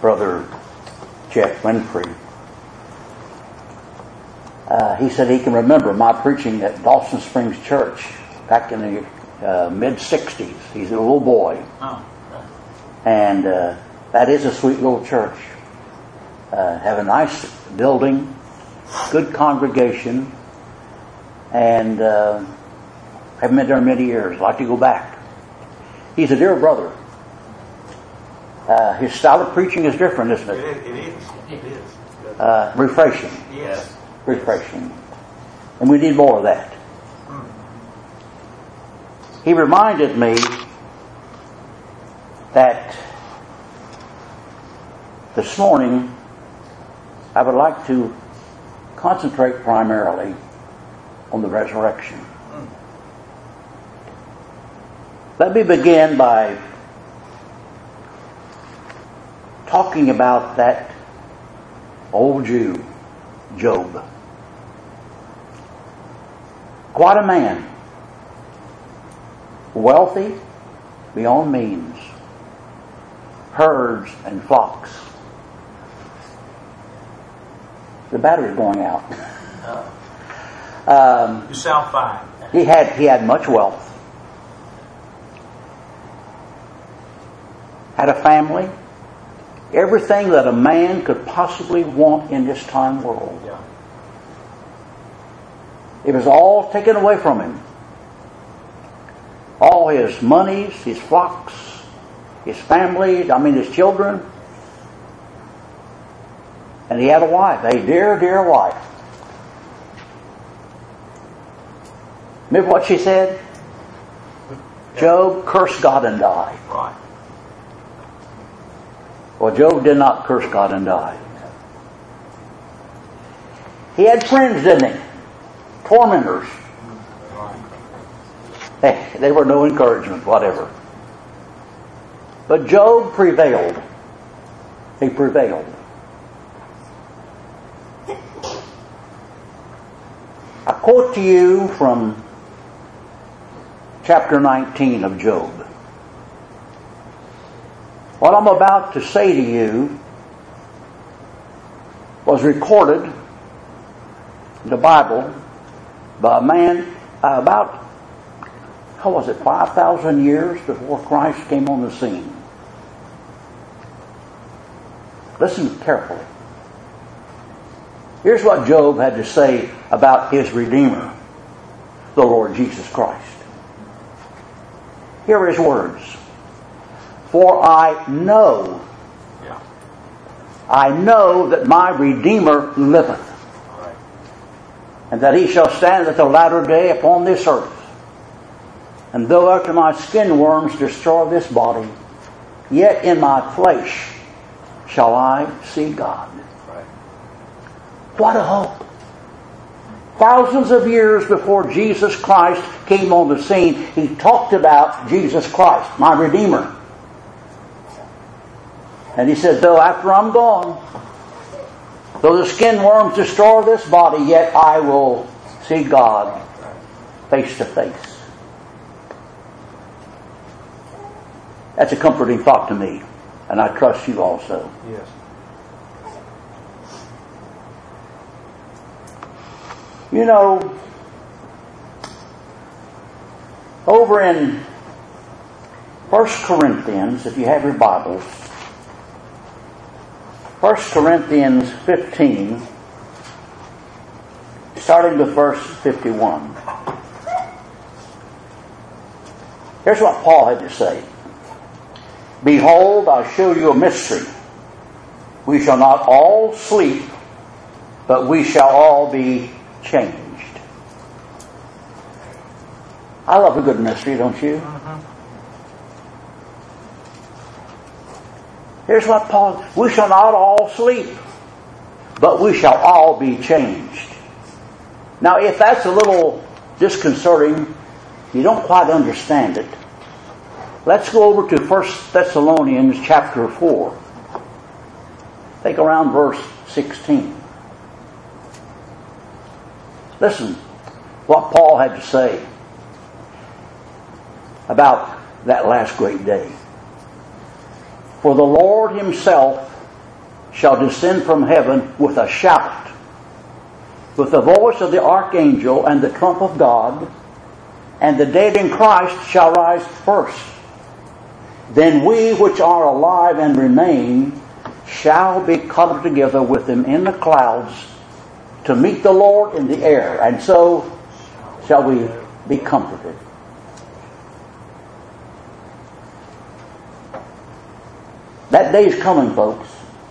Brother Jeff Winfrey. He said he can remember my preaching at Dawson Springs Church back in the mid-60s. He's a little boy. Oh. And that is a sweet little church. Have a nice building, good congregation, and haven't been there in many years. I'd like to go back. He's a dear brother. His style of preaching is different, isn't it? It is. Refreshing. Yes. Refreshing. And we need more of that. He reminded me that this morning I would like to concentrate primarily on the resurrection. Let me begin by talking about that old Jew, Job. Quite a man. Wealthy beyond means. Herds and flocks. The battery's going out. You sound fine. He had much wealth. Had a family. Everything that a man could possibly want in this time world. Yeah. It was all taken away from him. All his monies, his flocks, his family, his children. And he had a wife, a dear, dear wife. Remember what she said? Job, curse God and die. Right. Well, Job did not curse God and die. He had friends, didn't he? Tormentors. They were no encouragement, whatever. But Job prevailed. He prevailed. I quote to you from chapter 19 of Job. What I'm about to say to you was recorded in the Bible by a man about, 5,000 years before Christ came on the scene. Listen carefully. Here's what Job had to say about his Redeemer, the Lord Jesus Christ. Here are his words. For I know that my Redeemer liveth, and that he shall stand at the latter day upon this earth. And though after my skin worms destroy this body, yet in my flesh shall I see God. What a hope. Thousands of years before Jesus Christ came on the scene, he talked about Jesus Christ, my Redeemer. And he said, though after I'm gone, though the skin worms destroy this body, yet I will see God face to face. That's a comforting thought to me, and I trust you also. Yes. You know, over in 1 Corinthians, if you have your Bibles, 1 Corinthians 15, starting with verse 51. Here's what Paul had to say. Behold, I show you a mystery. We shall not all sleep, but we shall all be changed. I love a good mystery, don't you? Here's what Paul, we shall not all sleep, but we shall all be changed. Now, if that's a little disconcerting, you don't quite understand it, let's go over to 1 Thessalonians chapter 4. Take around verse 16. Listen what Paul had to say about that last great day. For the Lord himself shall descend from heaven with a shout, with the voice of the archangel and the trump of God, and the dead in Christ shall rise first. Then we which are alive and remain shall be caught up together with them in the clouds to meet the Lord in the air, and so shall we be comforted. That day is coming, folks.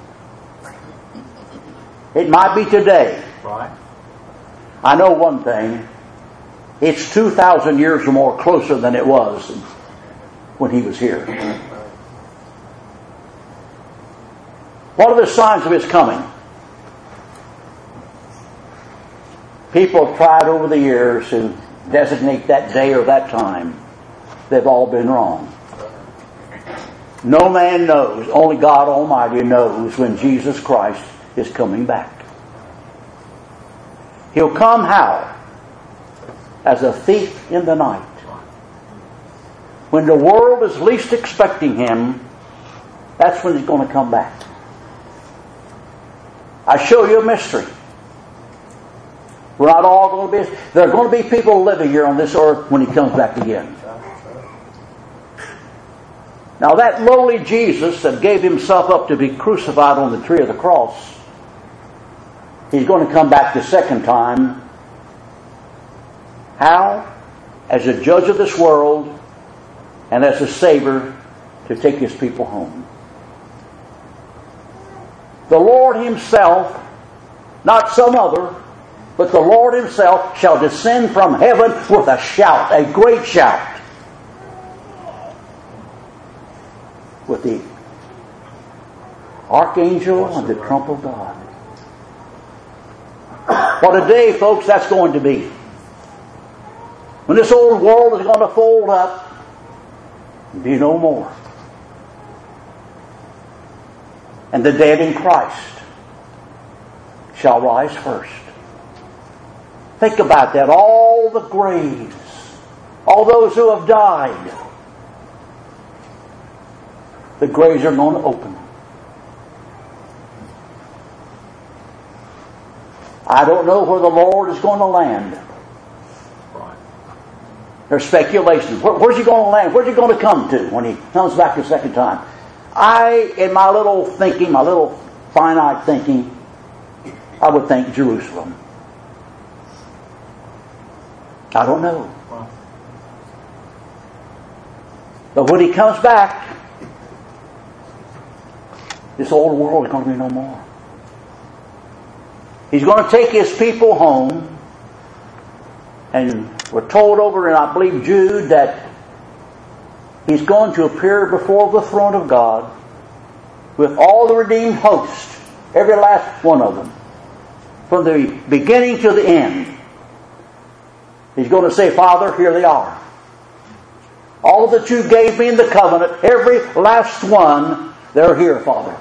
It might be today. Right. I know one thing. It's 2,000 years or more closer than it was when he was here. What are the signs of his coming? People have tried over the years to designate that day or that time. They've all been wrong. No man knows, only God Almighty knows when Jesus Christ is coming back. He'll come how? As a thief in the night. When the world is least expecting him, that's when he's going to come back. I show you a mystery. We're not all going to be... There are going to be people living here on this earth when he comes back again. Now that lowly Jesus that gave himself up to be crucified on the tree of the cross, he's going to come back the second time. How? As a judge of this world and as a Savior to take his people home. The Lord himself, not some other, but the Lord himself shall descend from heaven with a shout, a great shout. With the archangel and the trump of God. What a day, folks, that's going to be. When this old world is going to fold up and be no more. And the dead in Christ shall rise first. Think about that. All the graves, all those who have died, the graves are going to open. I don't know where the Lord is going to land. There's speculation. Where's he going to land? Where's he going to come to when he comes back the second time? In my little thinking, my little finite thinking, I would think Jerusalem. I don't know. But when he comes back, this old world is going to be no more. He's going to take his people home. And we're told over in, I believe, Jude, that he's going to appear before the throne of God with all the redeemed host, every last one of them, from the beginning to the end. He's going to say, Father, here they are. All that you gave me in the covenant, every last one, they're here, Father.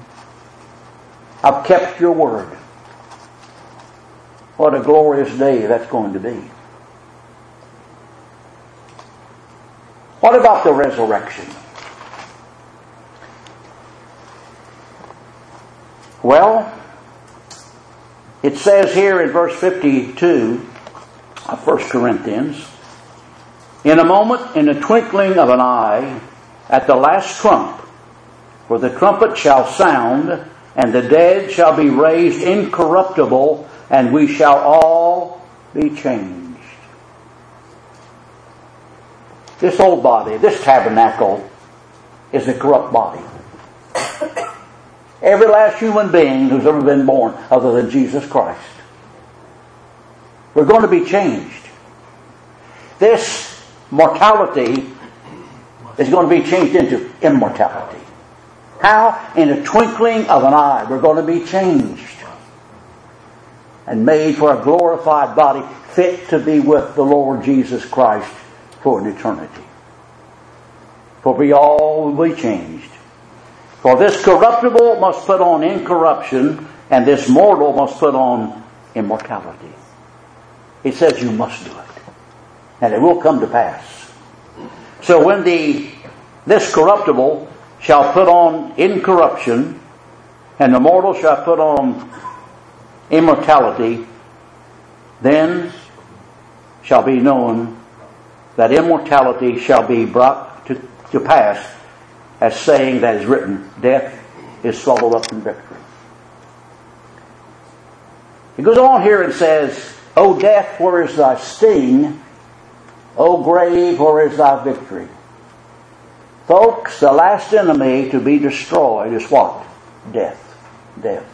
I've kept your word. What a glorious day that's going to be. What about the resurrection? Well, it says here in verse 52 of 1 Corinthians, in a moment, in the twinkling of an eye, at the last trump, for the trumpet shall sound, and the dead shall be raised incorruptible, and we shall all be changed. This old body, this tabernacle, is a corrupt body. Every last human being who's ever been born other than Jesus Christ. We're going to be changed. This mortality is going to be changed into immortality. How? In a twinkling of an eye, we're going to be changed and made for a glorified body fit to be with the Lord Jesus Christ for an eternity. For we all will be changed. For this corruptible must put on incorruption, and this mortal must put on immortality. He says you must do it. And it will come to pass. So when this corruptible shall put on incorruption, and the mortal shall put on immortality, then shall be known that immortality shall be brought to pass, as saying that is written, death is swallowed up in victory. He goes on here and says, O death, where is thy sting? O grave, where is thy victory? Folks, the last enemy to be destroyed is what? Death. Death.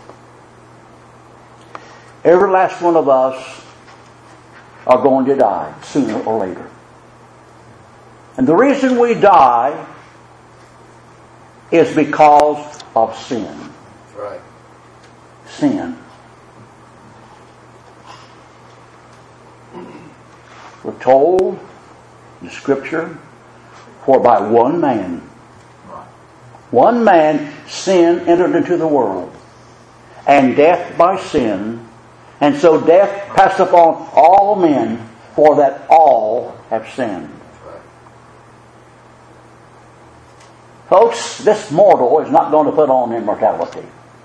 Every last one of us are going to die sooner or later. And the reason we die is because of sin. That's right. Sin. We're told in the Scripture, for by one man sin entered into the world, and death by sin, and so death passed upon all men, for that all have sinned. Folks, this mortal is not going to put on immortality.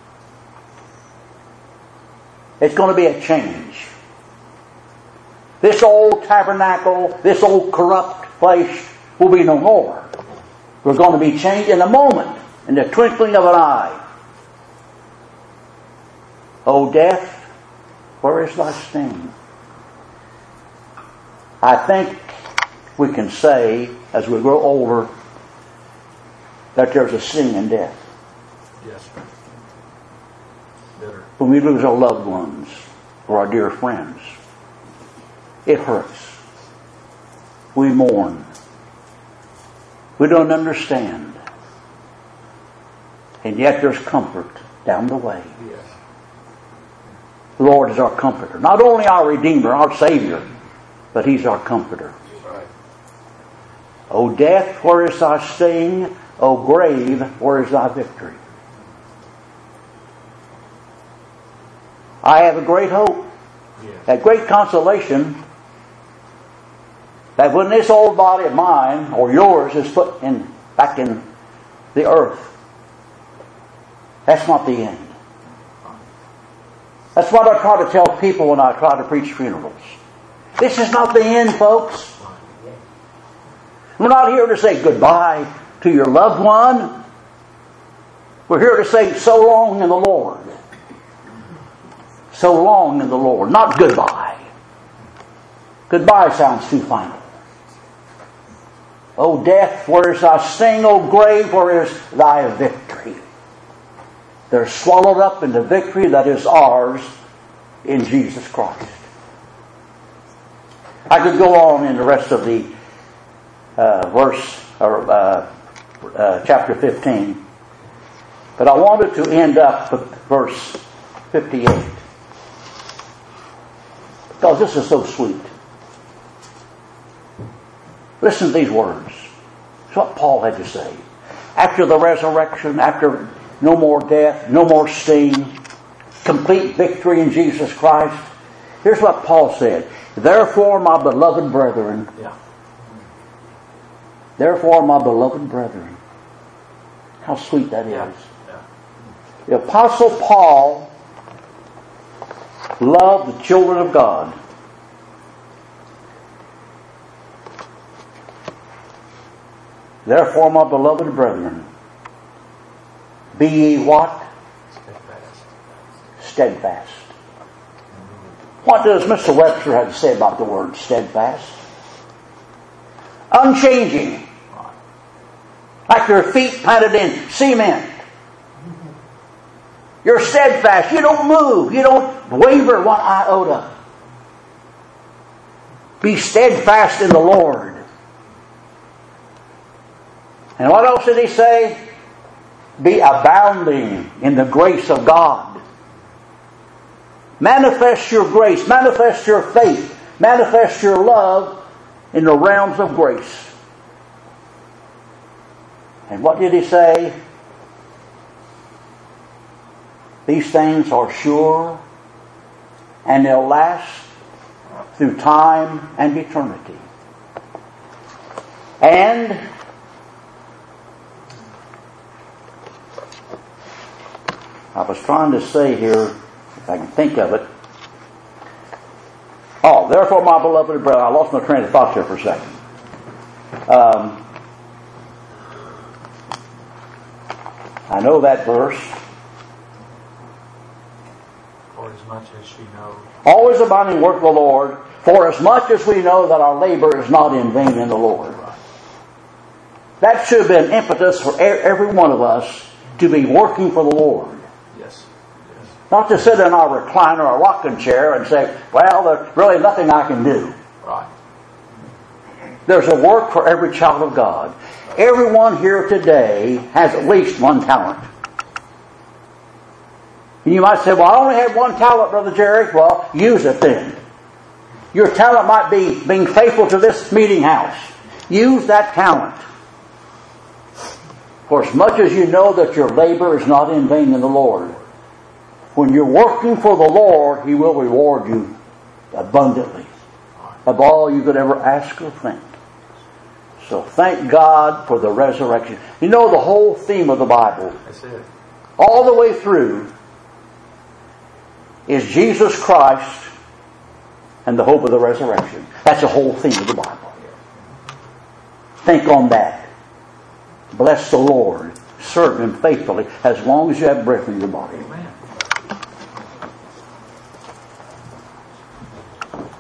It's going to be a change. This old tabernacle, this old corrupt flesh will be no more. We're going to be changed in a moment, in the twinkling of an eye. O death, where is thy sting? I think we can say, as we grow older, that there's a sting in death. Yes, sir. Bitter. When we lose our loved ones or our dear friends, it hurts. We mourn. We don't understand. And yet there's comfort down the way. Yes. The Lord is our comforter. Not only our Redeemer, our Savior, but He's our comforter. Right. O death, where is thy sting? O grave, where is thy victory? I have a great hope, a great consolation, that when this old body of mine, or yours, is put back in the earth, that's not the end. That's what I try to tell people when I try to preach funerals. This is not the end, folks. We're not here to say goodbye to your loved one. We're here to say so long in the Lord. So long in the Lord. Not goodbye. Goodbye sounds too final. O death, where is thy sting? O grave, where is thy victory? They're swallowed up in the victory that is ours in Jesus Christ. I could go on in the rest of the chapter 15, but I wanted to end up with verse 58, because this is so sweet. Listen to these words. It's what Paul had to say. After the resurrection, after no more death, no more sting, complete victory in Jesus Christ. Here's what Paul said. Therefore, my beloved brethren. Therefore, my beloved brethren. How sweet that is. The Apostle Paul loved the children of God. Therefore, my beloved brethren, be ye what? Steadfast. What does Mr. Webster have to say about the word steadfast? Unchanging. Like your feet planted in cement. You're steadfast. You don't move. You don't waver one iota. Be steadfast in the Lord. And what else did he say? Be abounding in the grace of God. Manifest your grace. Manifest your faith. Manifest your love in the realms of grace. And what did he say? These things are sure, and they'll last through time and eternity. I was trying to say here, if I can think of it. Oh, therefore, my beloved brother, I lost my train of thought here for a second. I know that verse. For as much as she knows. Always abounding work of the Lord, for as much as we know that our labor is not in vain in the Lord. That should have been impetus for every one of us to be working for the Lord. Yes. Yes. Not to sit in our recliner or rocking chair and say, well, there's really nothing I can do. Right. There's a work for every child of God. Everyone here today has at least one talent. You might say, well, I only have one talent, Brother Jerry. Well, use it then. Your talent might be being faithful to this meeting house. Use that talent. For as much as you know that your labor is not in vain in the Lord, when you're working for the Lord, He will reward you abundantly of all you could ever ask or think. So thank God for the resurrection. You know the whole theme of the Bible, That's it. all the way through, is Jesus Christ and the hope of the resurrection. That's the whole theme of the Bible. Think on that. Bless the Lord. Serve Him faithfully as long as you have breath in your body. Amen.